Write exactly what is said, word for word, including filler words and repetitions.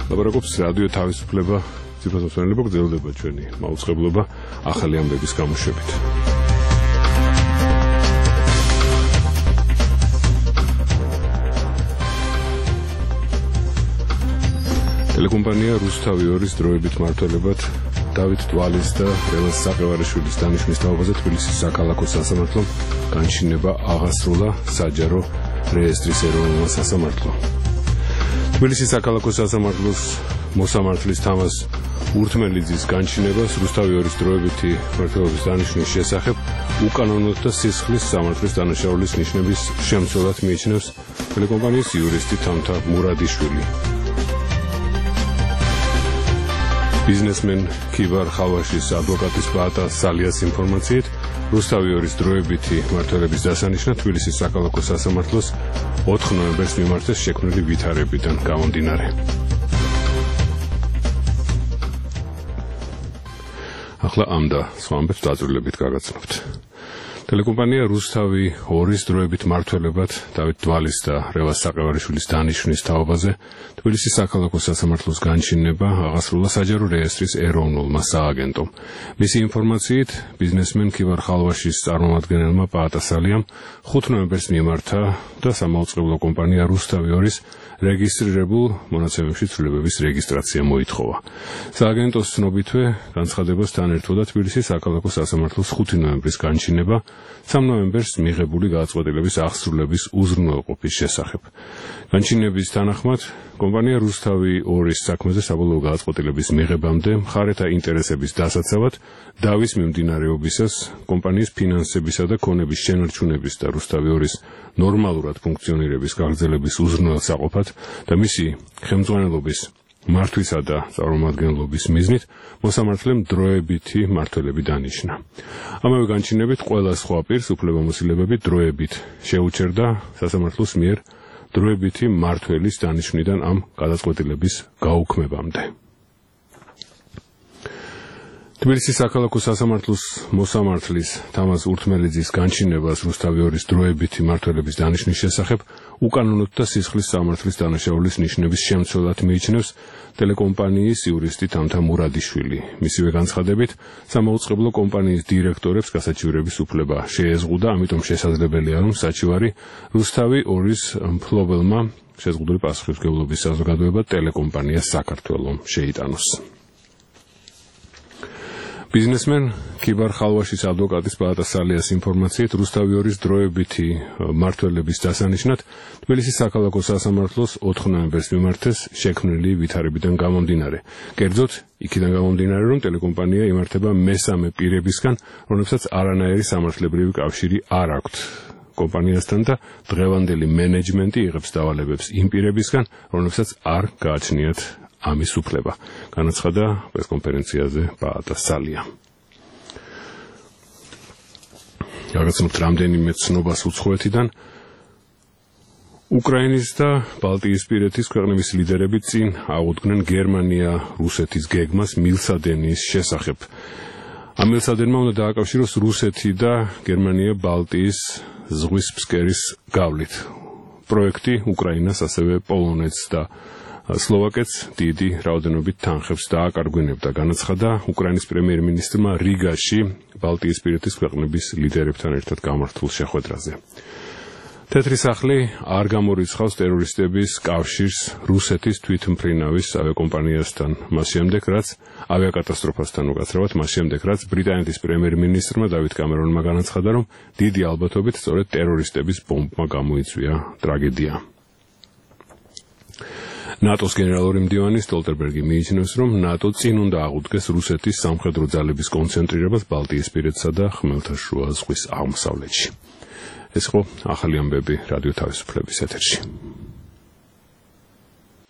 ლაპარაკობს რადიო თავისუფლება ციფროსაცმელობა გრძელდება ჩვენი მაუწყებლობა ახალი ამბების გამოშვებით. ტელეკომპანია რუსთავი ორის დროებით მმართველებად დავით ტვალის და რევაზ საყევარიშვილის დანიშვნის თაობაზე თბილისის საქალაქო სასამართლომ განჩინება აღასრულა საჯარო რეესტრის ეროვნულმა სასამართლომ. თბილისის საქალაქო სასამართლოს მოსამართლის თამაზ ურთმელიძის განჩინებას რუსთავი ორის დროებითი მმართველობის დანიშვნის შესახებ უკანონოდ და სისხლის სამართლის დანაშაულის ნიშნების შემცველად მიიჩნევს ტელეკომპანიის იურისტი თამთა მურადიშვილი. ბიზნესმენ ქივარ ხალვაშის ადვოკატის ბაატა სალიას ინფორმაციით რუსთავი ორის დროებითი მმართველების დასანიშნად თბილისის საქალაქო სასამართლოს ოთხ ნოემბერს მიმართეს შექმნილი ვითარებიდან გამომდინარე. ახლა ამ და სხვა ამბებს დაძრულებით გაგაცნობთ. ტელეკომპანია რუსთავი ორის დროებით მმართველებად დავით ტვალის და რევაზ საყევარიშვილის დანიშვნის თაობაზე თბილისის საქალაქო სასამართლოს განჩინება აღასრულა საჯარო რეესტრის ეროვნულმა სააგენტომ. მისი ინფორმაციით ბიზნესმენ ქივარ ხალვაშის წარმომადგენელმა პაატა სალიამ ხუთ ნოემბერს მიმართა და სამაუწყებლო კომპანია რუსთავი ორის რეგისტრირებულ მონაცემებში ცვლილებების რეგისტრაცია მოითხოვა. სააგენტოს ცნობითვე განცხადებასთან ერთვოდა თბილისის საქალაქო სასამართლოს ხუთი ნოემბრის განჩინება სამ ნოემბერს მიღებული გადაწყვეტილების აღსრულების უზრუნველყოფის შესახებ. განჩინების თანახმად კომპანია რუსთავი ორის საქმეზე საბოლოო გადაწყვეტილების მიღებამდე მხარეთა ინტერესების დასაცავად დავის მიმდინარეობისას კომპანიის ფინანსებისა და ქონების შენარჩუნების და რუსთავი ორის ნორმალურად ფუნქციონირების გაგრძელების უზრუნველსაყოფად და მისი ხელმძღვანელობის მართვისა და წარმომადგენლობის მიზნით მოსამართლემ დროებითი მმართველები დანიშნა. ამავე განჩინებით ყველა სხვა პირს უფლებამოსილებები დროებით შეუჩერდა სასამართლოს მიერ დროებითი მმართველის დანიშვნიდან ამ გადაწყვეტილების გაუქმებამდე. თბილისის საქალაქო სასამართლოს მოსამართლის თამაზ ურთმელიძის განჩინებას რუსთავი ორის დროებითი მმართველების დანიშვნის შესახებ უკანონოდ და სისხლის სამართლის დანაშაულის ნიშნების შემცველად მიიჩნევს ტელეკომპანიის იურისტი თამთა მურადიშვილი. მისივე განცხადებით სამაუწყებლო კომპანიის დირექტორებს გასაჩივრების უფლება შეეზღუდა, ამიტომ შესაძლებელია რომ საჩივარი რუსთავი ორის მფლობელმა შეზღუდული პასუხისმგებლობის საზოგადოება ტელეკომპანია საქართველოს შეიტანოს. ბიზნესმენ ქივარ ხალვაშის ადვოკატის ბაატა სალიას ინფორმაციით რუსთავი ორის დროებითი მმართველების დასანიშნად თბილისის საქალაქო სასამართლოს ოთხ ნოემბერს მიმართეს შექმნილი ვითარებიდან გამომდინარე. კერძოდ, იქიდან გამომდინარე, რომ ტელეკომპანია იმართება მესამე პირებისგან, რომლებსაც არანაირი სამართლებრივი კავშირი არ აქვთ კომპანიასთან და დღევანდელი მენეჯმენტი იღებს დავალებებს იმ პირებისგან, რომლებსაც არ გააჩნიათ ამის უფლება, განაცხადა პრესკონფერენციაზე ბაატა სალია. გაგაცნობთ რამდენიმე ცნობას უცხოეთიდან. უკრაინის და ბალტიისპირეთის ქვეყნების ლიდერები წინ აღუდგნენ გერმანია-რუსეთის გეგმას მილსადენის შესახებ. ამ მილსადენმა უნდა დააკავშიროს რუსეთი და გერმანია ბალტიის ზღვის ფსკერის გავლით. პროექტი უკრაინას, ასევე პოლონეთს და სლოვაკეთს დიდი რაოდენობით თანხებს დააკარგვინებდა, განაცხადა უკრაინის პრემიერ-მინისტრმა რიგაში ბალტიისპირეთის ქვეყნების ლიდერებთან ერთად გამართულ შეხვედრაზე. თეთრი სახლი არ გამორიცხავს ტერორისტების კავშირს რუსეთის თვითმფრინავის ავიაკომპანიასთან, მას შემდეგ, რაც ავიაკატასტროფასთან უკაცრავად, მას შემდეგ, რაც ბრიტანეთის პრემიერ-მინისტრმა დავით კამერონმა განაცხადა, რომ დიდი ალბათობით სწორედ ტერორისტების ბომბმა გამოიწვია ტრაგედია. ნატოს გენერალური მდივანი სტოლტენბერგი მიიჩნევს, რომ ნატო წინ უნდა აღუდგეს რუსეთის სამხედრო ძალების კონცენტრირებას ბალტიისპირეთსა და ხმელთაშუა ზღვის აღმოსავლეთში. ეს იყო ახალი ამბები რადიო თავისუფლების ეთერში.